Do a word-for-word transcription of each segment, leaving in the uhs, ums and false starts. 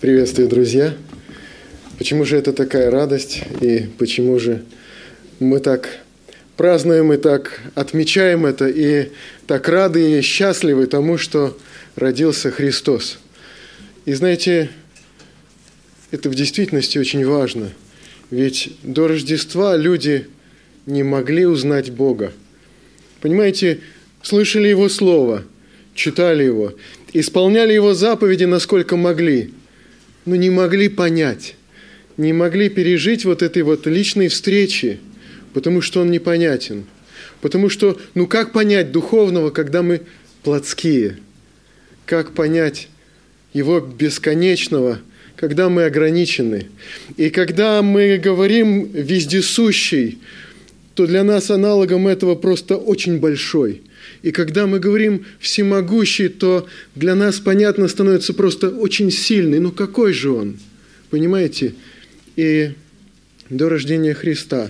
Приветствую, друзья! Почему же это такая радость, и почему же мы так празднуем и так отмечаем это, и так рады и счастливы тому, что родился Христос? И знаете, это в действительности очень важно, ведь до Рождества люди не могли узнать Бога. Понимаете, слышали Его Слово, читали Его, исполняли Его заповеди, насколько могли, но не могли понять, не могли пережить вот этой вот личной встречи, потому что Он непонятен. Потому что, ну как понять духовного, когда мы плотские? Как понять Его бесконечного, когда мы ограничены? И когда мы говорим «вездесущий», то для нас аналогом этого просто очень большой. И когда мы говорим «всемогущий», то для нас понятно становится просто очень сильный. Ну какой же Он? Понимаете? И до рождения Христа,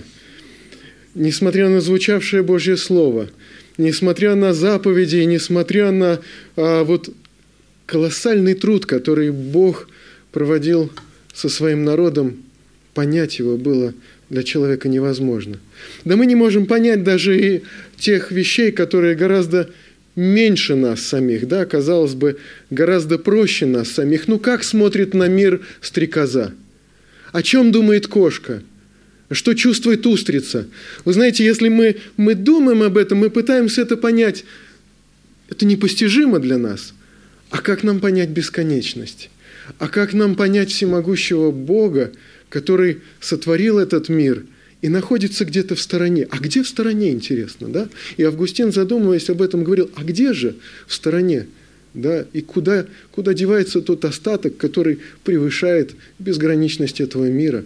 несмотря на звучавшее Божье Слово, несмотря на заповеди, несмотря на а, вот колоссальный труд, который Бог проводил со своим народом, понять Его было для человека невозможно. Да мы не можем понять даже и тех вещей, которые гораздо меньше нас самих, да, казалось бы, гораздо проще нас самих. Ну как смотрит на мир стрекоза? О чем думает кошка? Что чувствует устрица? Вы знаете, если мы, мы думаем об этом, мы пытаемся это понять, это непостижимо для нас. А как нам понять бесконечность? А как нам понять всемогущего Бога, который сотворил этот мир и находится где-то в стороне? А где в стороне, интересно, да? И Августин, задумываясь об этом, говорил, а где же в стороне? Да? И куда, куда девается тот остаток, который превышает безграничность этого мира?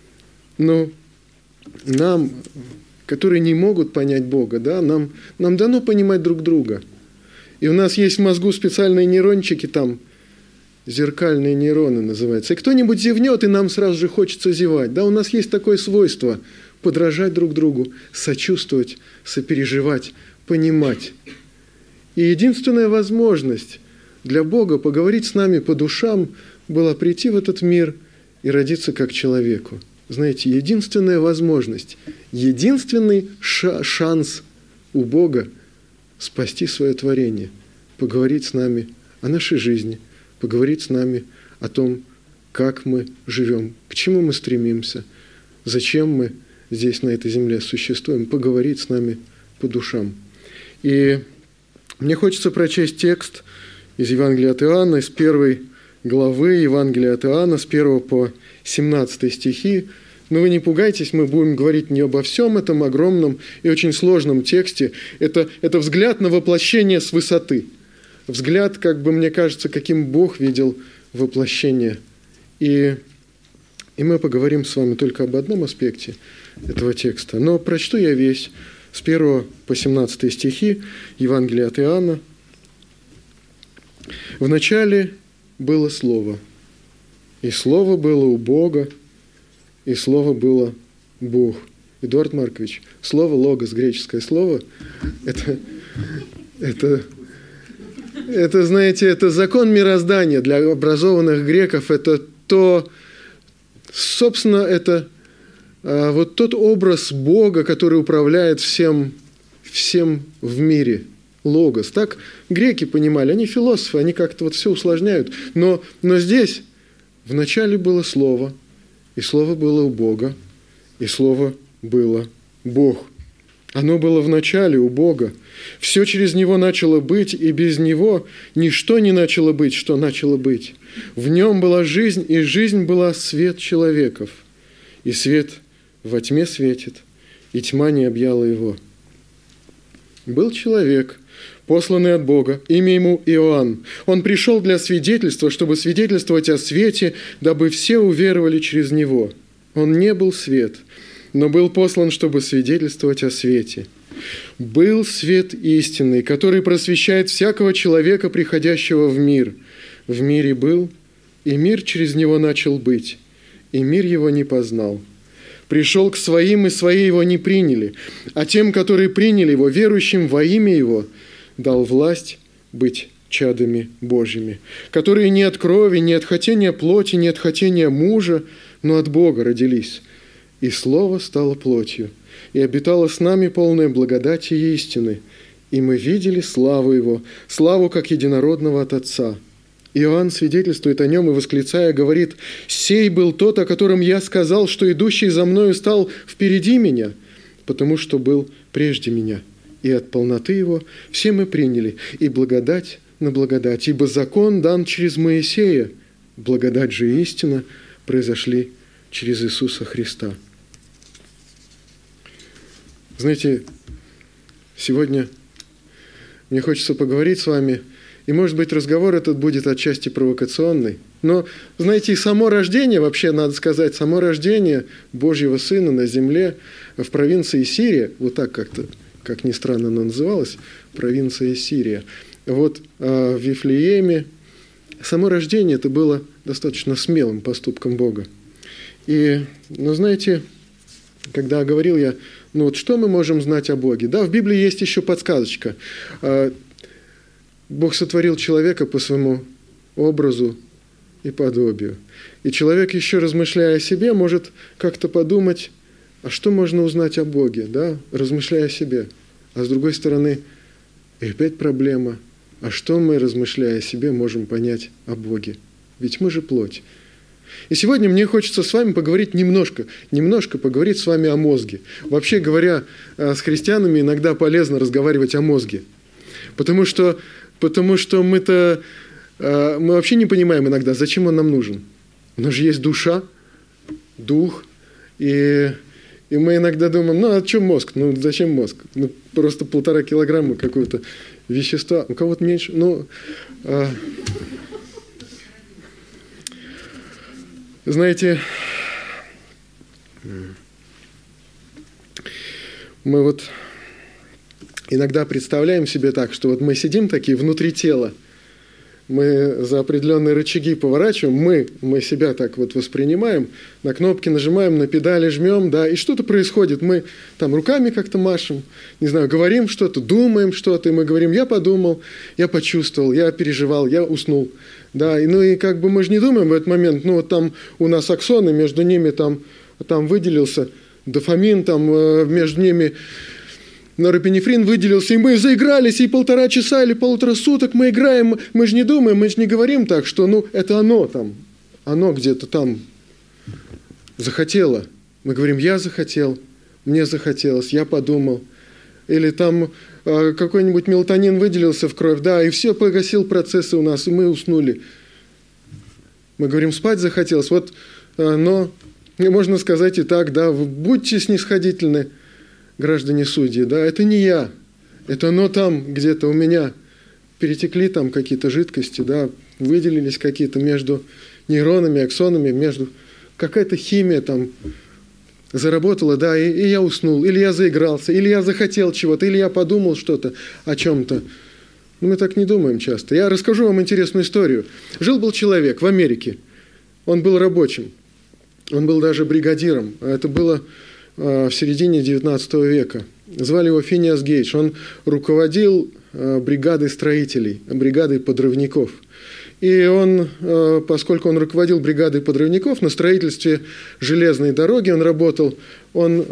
Но нам, которые не могут понять Бога, да, нам, нам дано понимать друг друга. И у нас есть в мозгу специальные нейрончики там, зеркальные нейроны называются. И кто-нибудь зевнет, и нам сразу же хочется зевать. Да, у нас есть такое свойство – подражать друг другу, сочувствовать, сопереживать, понимать. И единственная возможность для Бога поговорить с нами по душам была прийти в этот мир и родиться как человеку. Знаете, единственная возможность, единственный ша- шанс у Бога спасти свое творение, поговорить с нами о нашей жизни, поговорить с нами о том, как мы живем, к чему мы стремимся, зачем мы здесь, на этой земле, существуем, поговорить с нами по душам. И мне хочется прочесть текст из Евангелия от Иоанна, из первой главы Евангелия от Иоанна, с первого по семнадцатый стихи. Но вы не пугайтесь, мы будем говорить не обо всем этом огромном и очень сложном тексте. Это, это взгляд на воплощение с высоты. Взгляд, как бы мне кажется, каким Бог видел воплощение. И, и мы поговорим с вами только об одном аспекте этого текста. Но прочту я весь с первого по семнадцатый стихи Евангелия от Иоанна. «Вначале было Слово, и Слово было у Бога, и Слово было Бог». Эдуард Маркович, слово «логос», греческое слово, это... это Это, знаете, это закон мироздания для образованных греков. Это то, собственно, это а, вот тот образ Бога, который управляет всем, всем в мире. Логос. Так греки понимали. Они философы, они как-то вот все усложняют. Но, но здесь вначале было Слово, и Слово было у Бога, и Слово было Бог. Оно было в начале у Бога. Все через Него начало быть, и без Него ничто не начало быть, что начало быть. В Нем была жизнь, и жизнь была свет человеков. И свет во тьме светит, и тьма не объяла Его. Был человек, посланный от Бога, имя ему Иоанн. Он пришел для свидетельства, чтобы свидетельствовать о свете, дабы все уверовали через Него. Он не был свет, но был послан, чтобы свидетельствовать о свете. Был свет истинный, который просвещает всякого человека, приходящего в мир. В мире был, и мир через него начал быть, и мир его не познал. Пришел к своим, и свои его не приняли, а тем, которые приняли его, верующим во имя его, дал власть быть чадами Божьими, которые не от крови, не от хотения плоти, не от хотения мужа, но от Бога родились. И Слово стало плотью, и обитало с нами полное благодати и истины, и мы видели славу Его, славу как единородного от Отца». Иоанн свидетельствует о нем и, восклицая, говорит: «Сей был тот, о котором я сказал, что идущий за мною стал впереди меня, потому что был прежде меня. И от полноты Его все мы приняли, и благодать на благодать, ибо закон дан через Моисея, благодать же и истина произошли через Иисуса Христа». Знаете, сегодня мне хочется поговорить с вами, и, может быть, разговор этот будет отчасти провокационный. Но, знаете, и само рождение, вообще, надо сказать, само рождение Божьего Сына на земле в провинции Сирия, вот так как-то, как ни странно оно называлось, провинция Сирия, вот в Вифлееме, само рождение это было достаточно смелым поступком Бога. И, ну, знаете, когда говорил я, ну вот что мы можем знать о Боге? Да, в Библии есть еще подсказочка. Бог сотворил человека по своему образу и подобию. И человек, еще размышляя о себе, может как-то подумать, а что можно узнать о Боге, да, размышляя о себе. А с другой стороны, и опять проблема. А что мы, размышляя о себе, можем понять о Боге? Ведь мы же плоть. И сегодня мне хочется с вами поговорить немножко, немножко поговорить с вами о мозге. Вообще говоря, с христианами иногда полезно разговаривать о мозге. Потому что, потому что мы-то, мы вообще не понимаем иногда, зачем он нам нужен. У нас же есть душа, дух, и, и мы иногда думаем, ну а что мозг? Ну зачем мозг? Ну просто полтора килограмма какого-то вещества, у кого-то меньше. Ну, а... Знаете, мы вот иногда представляем себе так, что вот мы сидим такие внутри тела, мы за определенные рычаги поворачиваем, мы, мы себя так вот воспринимаем, на кнопки нажимаем, на педали жмем, да, и что-то происходит. Мы там руками как-то машем, не знаю, говорим что-то, думаем что-то, и мы говорим: я подумал, я почувствовал, я переживал, я уснул. Да, и, ну и как бы мы же не думаем в этот момент, ну вот там у нас аксоны, между ними там, там выделился дофамин, там между ними норопинефрин выделился, и мы заигрались, и полтора часа или полтора суток мы играем, мы же не думаем, мы же не говорим так, что ну это оно там, оно где-то там захотело. Мы говорим: я захотел, мне захотелось, я подумал. Или там э, какой-нибудь мелатонин выделился в кровь, да, и все, погасил процессы у нас, и мы уснули. Мы говорим: спать захотелось. Вот, э, но можно сказать и так, да, будьте снисходительны, граждане судьи, да, это не я, это оно там где-то у меня. Перетекли там какие-то жидкости, да, выделились какие-то между нейронами, аксонами, между какая-то химия там заработала, да, и, и я уснул, или я заигрался, или я захотел чего-то, или я подумал что-то о чем-то. Но мы так не думаем часто. Я расскажу вам интересную историю. Жил-был человек в Америке. Он был рабочим. Он был даже бригадиром. Это было э, в середине девятнадцатого века. Звали его Финиас Гейдж. Он руководил э, бригадой строителей, бригадой подрывников. И он, поскольку он руководил бригадой подрывников на строительстве железной дороги, он работал, он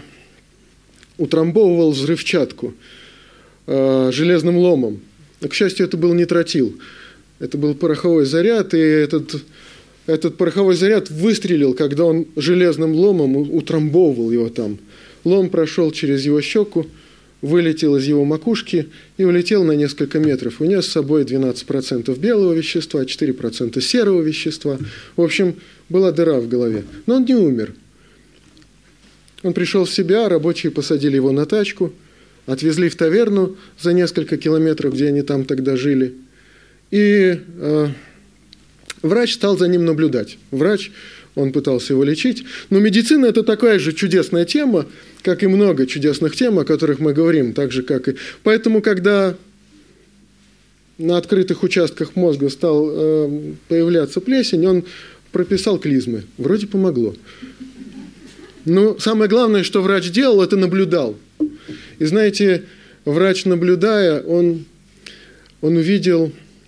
утрамбовывал взрывчатку железным ломом. К счастью, это был не тротил, это был пороховой заряд, и этот, этот пороховой заряд выстрелил, когда он железным ломом утрамбовывал его там. Лом прошел через его щеку, вылетел из его макушки и улетел на несколько метров. Унес с собой двенадцать процентов белого вещества, четыре процента серого вещества. В общем, была дыра в голове. Но он не умер. Он пришел в себя, рабочие посадили его на тачку, отвезли в таверну за несколько километров, где они там тогда жили. И э, врач стал за ним наблюдать. Врач, он пытался его лечить. Но медицина – это такая же чудесная тема, как и много чудесных тем, о которых мы говорим, так же, как и... Поэтому, когда на открытых участках мозга стал э, появляться плесень, он прописал клизмы. Вроде помогло. Но самое главное, что врач делал, это наблюдал. И знаете, врач, наблюдая, он, он увидел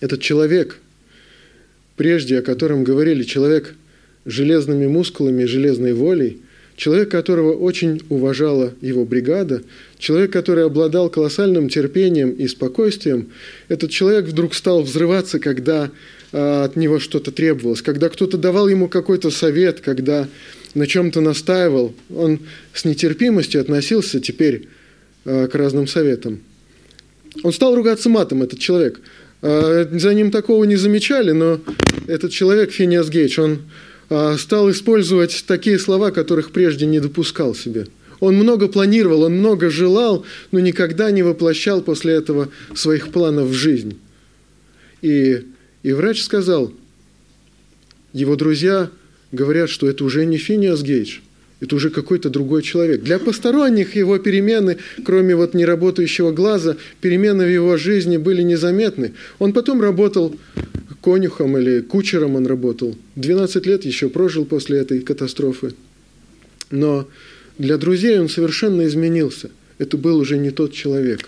Этот человек, прежде о котором говорили, человек с железными мускулами, железной волей, человек, которого очень уважала его бригада, человек, который обладал колоссальным терпением и спокойствием, этот человек вдруг стал взрываться, когда а, от него что-то требовалось, когда кто-то давал ему какой-то совет, когда на чем-то настаивал. Он с нетерпимостью относился теперь а, к разным советам. Он стал ругаться матом, этот человек. А, за ним такого не замечали, но этот человек, Финиас Гейдж, он стал использовать такие слова, которых прежде не допускал себе. Он много планировал, он много желал, но никогда не воплощал после этого своих планов в жизнь. И, и врач сказал, его друзья говорят, что это уже не Финиас Гейдж, это уже какой-то другой человек. Для посторонних его перемены, кроме вот неработающего глаза, перемены в его жизни были незаметны. Он потом работал конюхом или кучером он работал. двенадцать лет еще прожил после этой катастрофы. Но для друзей он совершенно изменился. Это был уже не тот человек.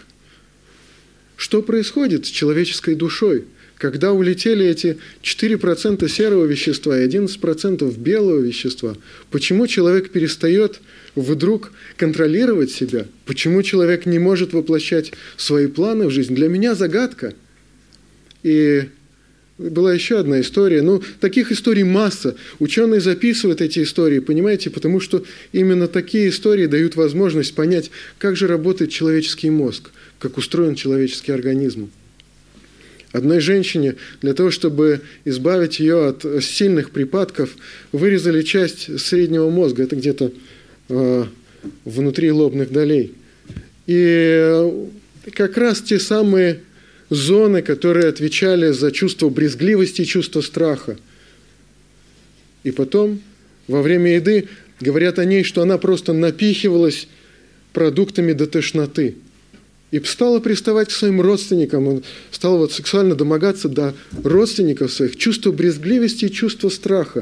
Что происходит с человеческой душой, когда улетели эти четыре процента серого вещества и одиннадцать процентов белого вещества? Почему человек перестает вдруг контролировать себя? Почему человек не может воплощать свои планы в жизнь? Для меня загадка. И была еще одна история. Ну, таких историй масса. Ученые записывают эти истории, понимаете, потому что именно такие истории дают возможность понять, как же работает человеческий мозг, как устроен человеческий организм. Одной женщине, для того, чтобы избавить ее от сильных припадков, вырезали часть среднего мозга, это где-то э, внутри лобных долей. И как раз те самые зоны, которые отвечали за чувство брезгливости и чувство страха. И потом, во время еды, говорят о ней, что она просто напихивалась продуктами до тошноты. И стала приставать к своим родственникам, стала вот сексуально домогаться до родственников своих. Чувство брезгливости и чувство страха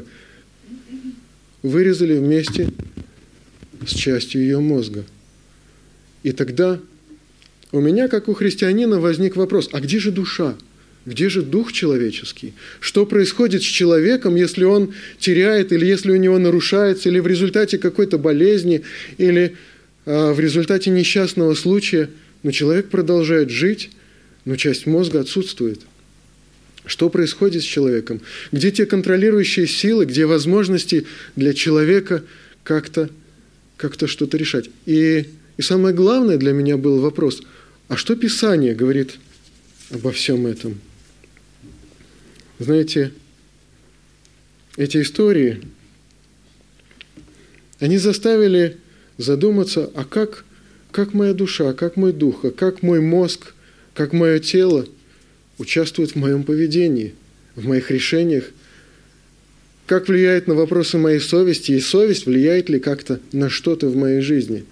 вырезали вместе с частью ее мозга. И тогда у меня, как у христианина, возник вопрос, а где же душа? Где же дух человеческий? Что происходит с человеком, если он теряет, или если у него нарушается, или в результате какой-то болезни, или а, в результате несчастного случая, но человек продолжает жить, но часть мозга отсутствует. Что происходит с человеком? Где те контролирующие силы, где возможности для человека как-то, как-то что-то решать? И, и самое главное для меня был вопрос, а что Писание говорит обо всем этом? Знаете, эти истории, они заставили задуматься, а как, как моя душа, как мой дух, а как мой мозг, как мое тело участвует в моем поведении, в моих решениях, как влияет на вопросы моей совести, и совесть влияет ли как-то на что-то в моей жизни.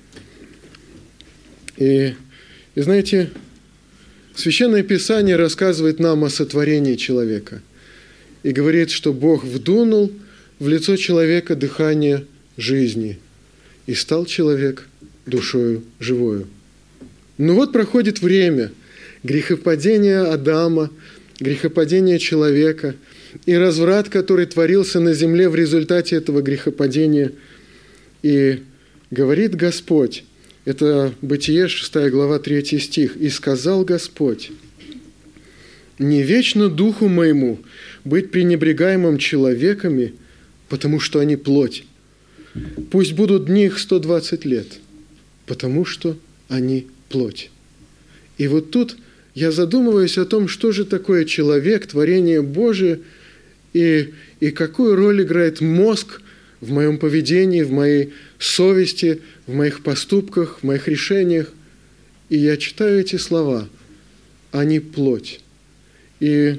И, и знаете, Священное Писание рассказывает нам о сотворении человека и говорит, что Бог вдунул в лицо человека дыхание жизни, и стал человек душою живою. Но вот проходит время, грехопадение Адама, грехопадение человека и разврат, который творился на земле в результате этого грехопадения. И говорит Господь, это Бытие, шестая глава, третий стих, «И сказал Господь, не вечно духу моему быть пренебрегаемым человеками, потому что они плоть. Пусть будут дни их сто двадцать лет, потому что они плоть». И вот тут я задумываюсь о том, что же такое человек, творение Божие, и, и какую роль играет мозг в моем поведении, в моей совести, в моих поступках, в моих решениях. И я читаю эти слова. Они плоть. И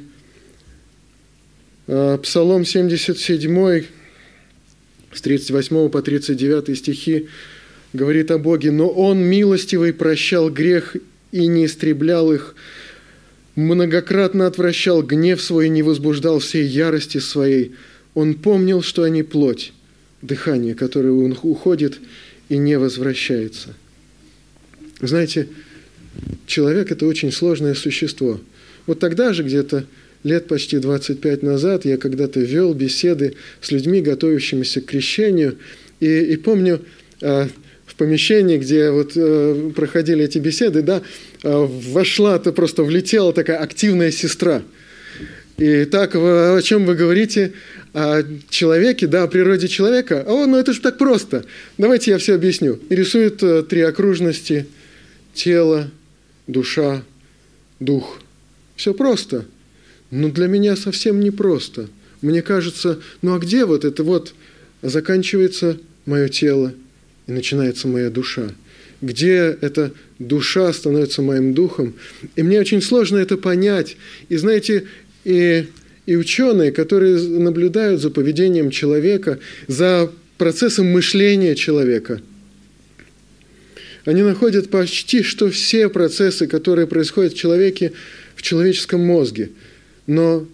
э, Псалом семьдесят семь, с тридцать восьмого по тридцать девятый стихи, говорит о Боге. «Но Он милостивый прощал грех и не истреблял их, многократно отвращал гнев свой и не возбуждал всей ярости своей. Он помнил, что они плоть, дыхание, которое он уходит и не возвращается». Знаете, человек – это очень сложное существо. Вот тогда же, где-то лет почти двадцать пять назад я когда-то вел беседы с людьми, готовящимися к крещению. И, и помню, в помещении, где вот проходили эти беседы, да, вошла-то, просто влетела такая активная сестра. И так, о чем вы говорите? О человеке, да, о природе человека. О, ну это же так просто. Давайте я все объясню. И рисует три окружности: тело, душа, дух. Все просто. Но для меня совсем не просто. Мне кажется, ну а где вот это вот заканчивается мое тело и начинается моя душа? Где эта душа становится моим духом? И мне очень сложно это понять. И знаете, и, и ученые, которые наблюдают за поведением человека, за процессом мышления человека, они находят почти что все процессы, которые происходят в человеке, в человеческом мозге. Но,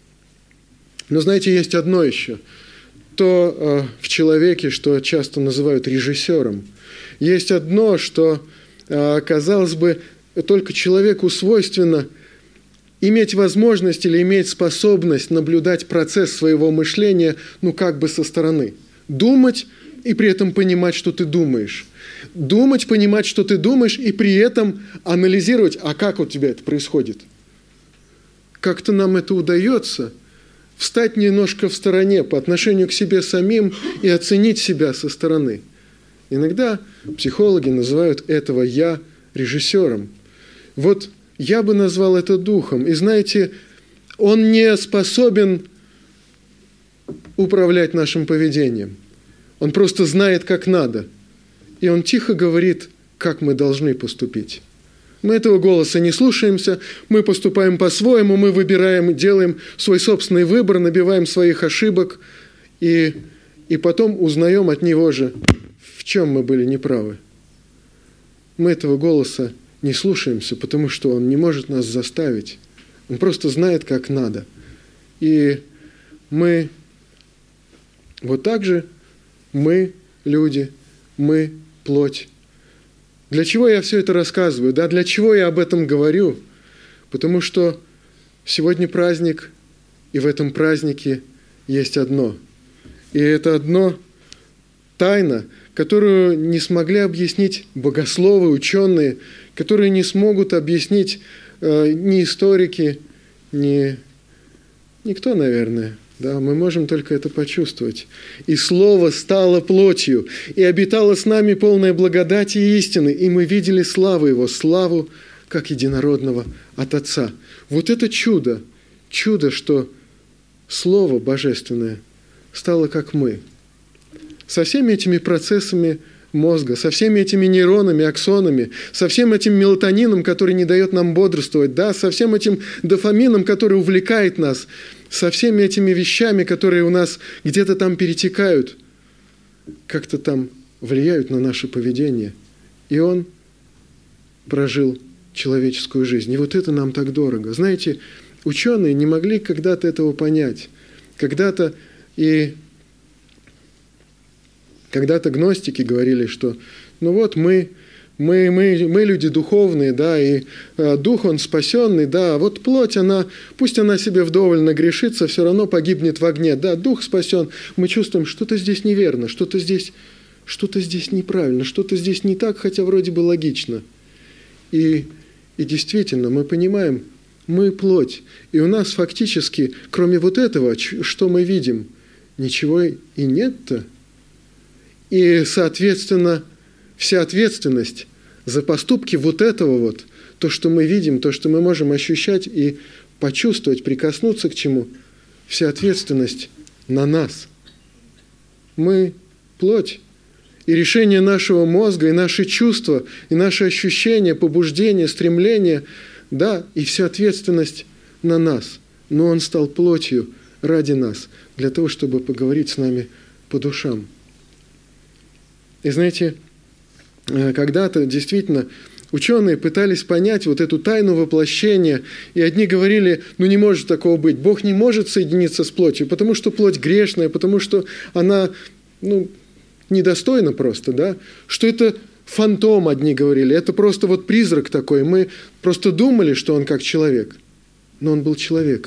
но знаете, есть одно еще. То э, в человеке, что часто называют режиссером. Есть одно, что, э, казалось бы, только человеку свойственно иметь возможность или иметь способность наблюдать процесс своего мышления, ну, как бы со стороны. Думать и при этом понимать, что ты думаешь. Думать, понимать, что ты думаешь, и при этом анализировать, а как у тебя это происходит. Как-то нам это удается, встать немножко в стороне по отношению к себе самим и оценить себя со стороны. Иногда психологи называют этого «я» режиссером. Вот я бы назвал это духом. И знаете, он не способен управлять нашим поведением. Он просто знает, как надо. И он тихо говорит, как мы должны поступить. Мы этого голоса не слушаемся, мы поступаем по-своему, мы выбираем, делаем свой собственный выбор, набиваем своих ошибок, и, и потом узнаем от него же, в чем мы были неправы. Мы этого голоса не слушаемся, потому что он не может нас заставить. Он просто знает, как надо. И мы, вот так же, мы, люди, мы, плоть. Для чего я все это рассказываю? Да, для чего я об этом говорю? Потому что сегодня праздник, и в этом празднике есть одно. И это одно тайна, которую не смогли объяснить богословы, ученые, которые не смогут объяснить э, ни историки, ни никто, наверное. Да, мы можем только это почувствовать. «И Слово стало плотью, и обитало с нами полное благодати и истины, и мы видели славу Его, славу, как единородного от Отца». Вот это чудо, чудо, что Слово Божественное стало как мы. Со всеми этими процессами мозга, со всеми этими нейронами, аксонами, со всем этим мелатонином, который не дает нам бодрствовать, да, со всем этим дофамином, который увлекает нас, со всеми этими вещами, которые у нас где-то там перетекают, как-то там влияют на наше поведение. И он прожил человеческую жизнь. И вот это нам так дорого. Знаете, ученые не могли когда-то этого понять. Когда-то и когда-то гностики говорили, что ну вот мы, мы, мы, мы люди духовные, да, и э, дух он спасенный, да, а вот плоть, она, пусть она себе вдоволь нагрешится, все равно погибнет в огне, да, дух спасен. Мы чувствуем, что-то здесь неверно, что-то здесь, что-то здесь неправильно, что-то здесь не так, хотя вроде бы логично. И, и действительно, мы понимаем, мы плоть, и у нас фактически, кроме вот этого, что мы видим, ничего и нет-то. И, соответственно, вся ответственность за поступки вот этого вот, то, что мы видим, то, что мы можем ощущать и почувствовать, прикоснуться к чему, вся ответственность на нас. Мы плоть. И решение нашего мозга, и наши чувства, и наши ощущения, побуждения, стремления, да, и вся ответственность на нас. Но Он стал плотью ради нас, для того, чтобы поговорить с нами по душам. И знаете, когда-то действительно ученые пытались понять вот эту тайну воплощения, и одни говорили, ну не может такого быть, Бог не может соединиться с плотью, потому что плоть грешная, потому что она, ну, недостойна просто, да, что это фантом, одни говорили, это просто вот призрак такой, мы просто думали, что он как человек, но он был человеком,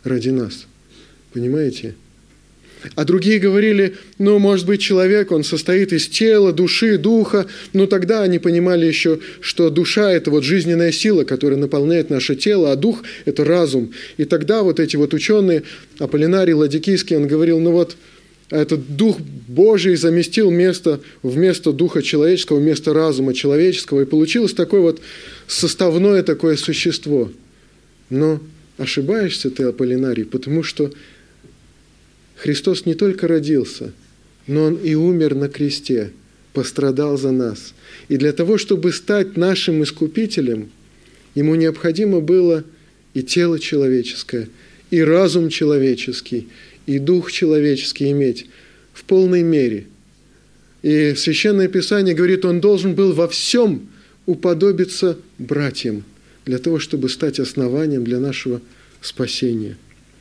ради нас. Понимаете? А другие говорили, ну, может быть, человек, он состоит из тела, души, духа. Но тогда они понимали еще, что душа – это вот жизненная сила, которая наполняет наше тело, а дух – это разум. И тогда вот эти вот ученые, Аполлинарий Ладикийский, он говорил, ну вот, этот Дух Божий заместил место вместо Духа человеческого, вместо разума человеческого. И получилось такое вот составное такое существо. Но ошибаешься ты, Аполлинарий, потому что Христос не только родился, но Он и умер на кресте, пострадал за нас. И для того, чтобы стать нашим искупителем, Ему необходимо было и тело человеческое, и разум человеческий, и дух человеческий иметь в полной мере. И Священное Писание говорит, Он должен был во всем уподобиться братьям, для того, чтобы стать основанием для нашего спасения.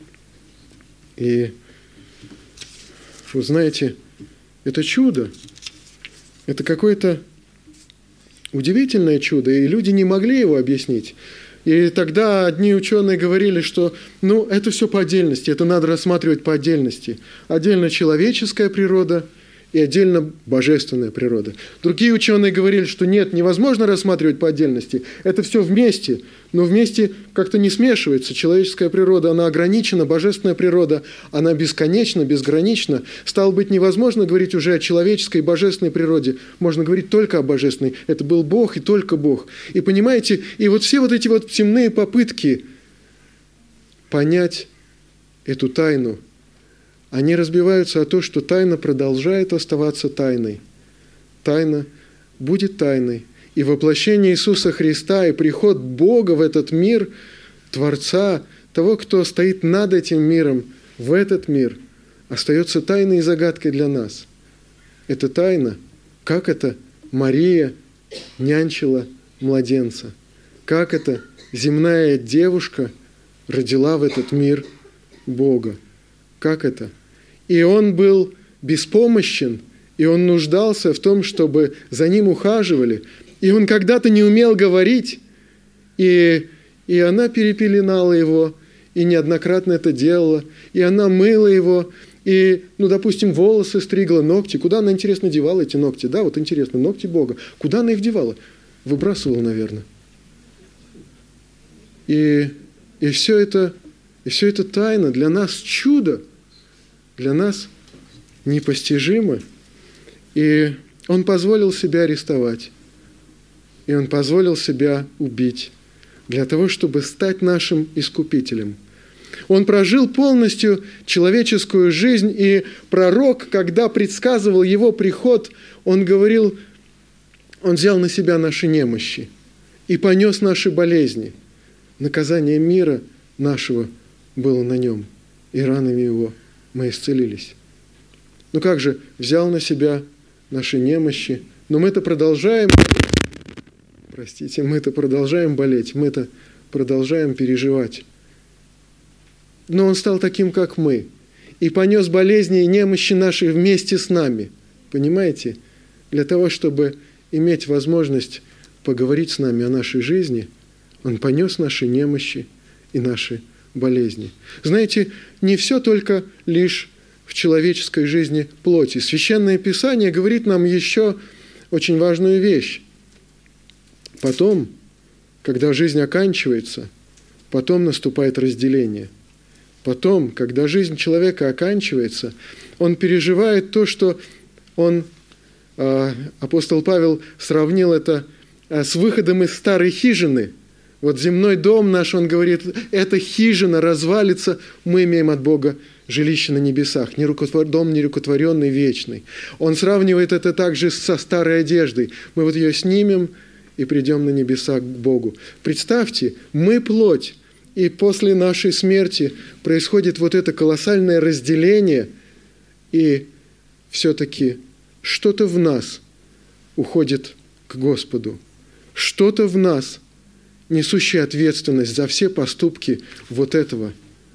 И вы знаете, это чудо, это какое-то удивительное чудо, и люди не могли его объяснить. И тогда одни ученые говорили, что ну, это все по отдельности, это надо рассматривать по отдельности. Отдельно человеческая природа и отдельно божественная природа. Другие ученые говорили, что нет, невозможно рассматривать по отдельности, это все вместе, но вместе как-то не смешивается. Человеческая природа, она ограничена, божественная природа, она бесконечна, безгранична. Стало быть, невозможно говорить уже о человеческой и божественной природе, можно говорить только о божественной. Это был Бог и только Бог. И понимаете, и вот все вот эти вот земные попытки понять эту тайну, они разбиваются о том, что тайна продолжает оставаться тайной. Тайна будет тайной. И воплощение Иисуса Христа, и приход Бога в этот мир, Творца, того, кто стоит над этим миром, в этот мир, остается тайной и загадкой для нас. Это тайна, как это Мария нянчила младенца, как это земная девушка родила в этот мир Бога. Как это? И он был беспомощен, и он нуждался в том, чтобы за ним ухаживали. И он когда-то не умел говорить, и, и она перепеленала его, и неоднократно это делала, и она мыла его, и, ну, допустим, волосы стригла, ногти. Куда она, интересно, девала эти ногти? Да, вот интересно, ногти Бога. Куда она их девала? Выбрасывала, наверное. И, и все это... И все это тайна, для нас чудо, для нас непостижимо. И Он позволил себя арестовать, и Он позволил себя убить, для того, чтобы стать нашим искупителем. Он прожил полностью человеческую жизнь, и пророк, когда предсказывал Его приход, он говорил, Он взял на себя наши немощи и понес наши болезни. Наказание мира нашего было на нем, и ранами его мы исцелились. Ну как же, взял на себя наши немощи, но мы-то продолжаем, простите, мы-то продолжаем болеть, мы-то продолжаем переживать. Но Он стал таким, как мы, и понес болезни и немощи наши вместе с нами, понимаете? Для того, чтобы иметь возможность поговорить с нами о нашей жизни, Он понес наши немощи и наши болезни. Знаете, не все только лишь в человеческой жизни плоти. Священное Писание говорит нам еще очень важную вещь. Потом, когда жизнь оканчивается, потом наступает разделение. Потом, когда жизнь человека оканчивается, он переживает то, что он, апостол Павел сравнил это с выходом из старой хижины. Вот земной дом наш, он говорит, эта хижина развалится, мы имеем от Бога жилище на небесах, дом нерукотворенный, вечный. Он сравнивает это также со старой одеждой. Мы вот ее снимем и придем на небеса к Богу. Представьте, мы плоть, и после нашей смерти происходит вот это колоссальное разделение, и все-таки что-то в нас уходит к Господу, что-то в нас несущий ответственность за все поступки вот этого.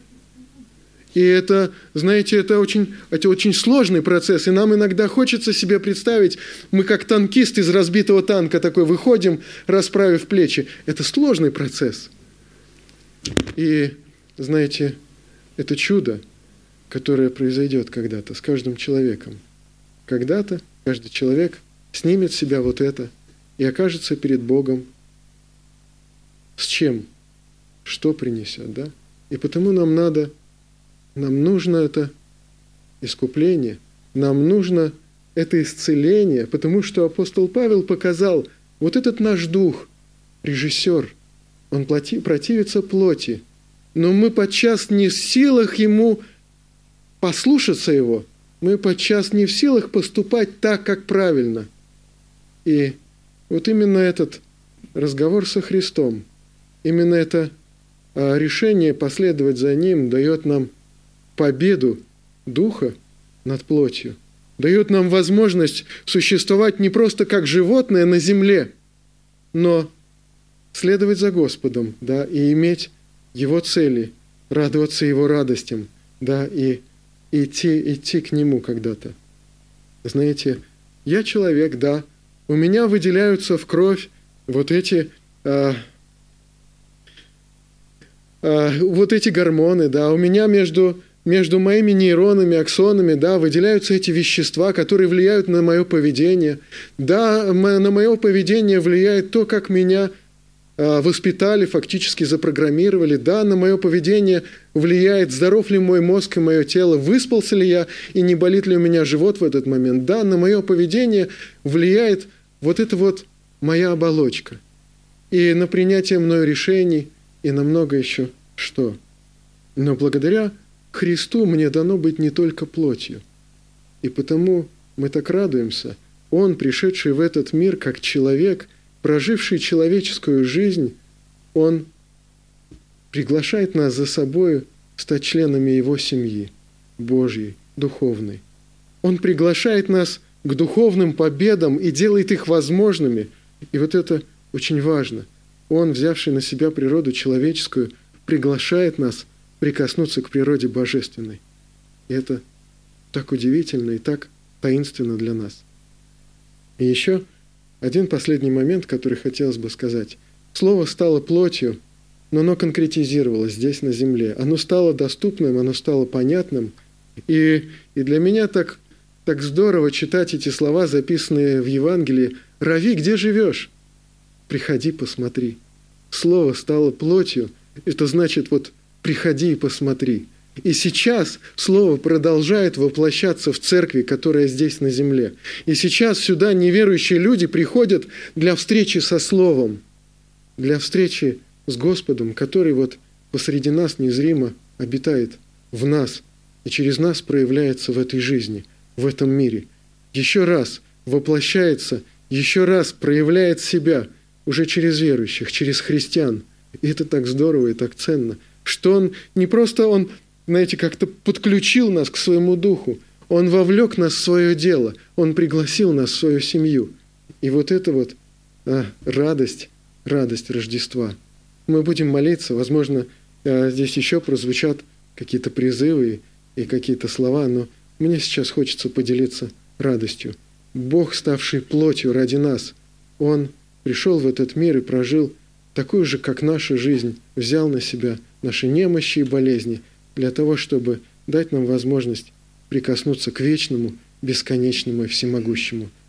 И это, знаете, это очень, это очень сложный процесс, и нам иногда хочется себе представить, мы как танкист из разбитого танка такой выходим, расправив плечи. Это сложный процесс. И, знаете, это чудо, которое произойдет когда-то с каждым человеком. Когда-то каждый человек снимет с себя вот это и окажется перед Богом с чем? Что принесет, да? И потому нам надо, нам нужно это искупление, нам нужно это исцеление, потому что апостол Павел показал, вот этот наш дух, режиссер, он противится плоти, но мы подчас не в силах ему послушаться его, мы подчас не в силах поступать так, как правильно. И вот именно этот разговор со Христом, именно это решение последовать за Ним дает нам победу Духа над плотью, дает нам возможность существовать не просто как животное на земле, но следовать за Господом, да, и иметь Его цели, радоваться Его радостям, да, и идти, идти к Нему когда-то. Знаете, я человек, да, у меня выделяются в кровь вот эти, а, а, вот эти гормоны, да, у меня между, между моими нейронами, аксонами, да, выделяются эти вещества, которые влияют на мое поведение. Да, на мое поведение влияет то, как меня воспитали, фактически запрограммировали. Да, на мое поведение влияет, здоров ли мой мозг и мое тело, выспался ли я и не болит ли у меня живот в этот момент. Да, на мое поведение влияет вот эта вот моя оболочка. И на принятие мною решений, и на много еще что. Но благодаря Христу мне дано быть не только плотью. И потому мы так радуемся. Он, пришедший в этот мир как человек, проживший человеческую жизнь, Он приглашает нас за собой стать членами Его семьи, Божьей, духовной. Он приглашает нас к духовным победам и делает их возможными. И вот это очень важно. Он, взявший на себя природу человеческую, приглашает нас прикоснуться к природе божественной. И это так удивительно и так таинственно для нас. И еще один последний момент, который хотелось бы сказать. Слово стало плотью, но оно конкретизировалось здесь, на земле. Оно стало доступным, оно стало понятным. И, и для меня так, так здорово читать эти слова, записанные в Евангелии. «Рави, где живешь? Приходи, посмотри». Слово стало плотью. Это значит, вот, приходи и посмотри. И сейчас Слово продолжает воплощаться в церкви, которая здесь на земле. И сейчас сюда неверующие люди приходят для встречи со Словом, для встречи с Господом, который вот посреди нас незримо обитает в нас и через нас проявляется в этой жизни, в этом мире. Еще раз воплощается, еще раз проявляет себя уже через верующих, через христиан. И это так здорово и так ценно, что Он не просто Он... знаете, как-то подключил нас к своему духу. Он вовлек нас в свое дело. Он пригласил нас в свою семью. И вот это вот а, радость, радость Рождества. Мы будем молиться. Возможно, а, здесь еще прозвучат какие-то призывы и какие-то слова, но мне сейчас хочется поделиться радостью. Бог, ставший плотью ради нас, Он пришел в этот мир и прожил такую же, как наша жизнь, взял на себя наши немощи и болезни, для того, чтобы дать нам возможность прикоснуться к вечному, бесконечному и всемогущему